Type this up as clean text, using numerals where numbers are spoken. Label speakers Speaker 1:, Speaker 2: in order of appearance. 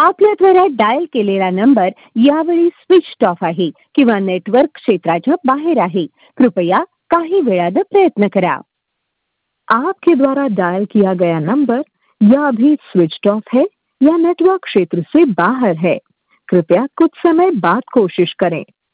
Speaker 1: आपल्या डायल केलेला नंबर यावेळी स्विच ऑफ आहे किंवा नेटवर्क क्षेत्राच्या बाहेर आहे. कृपया काही वेळानं प्रयत्न करा. आपके द्वारा डायल किया गया नंबर या अभी स्विच ऑफ है या नेटवर्क क्षेत्र से बाहर है. कृपया कुछ समय बाद कोशिश करें.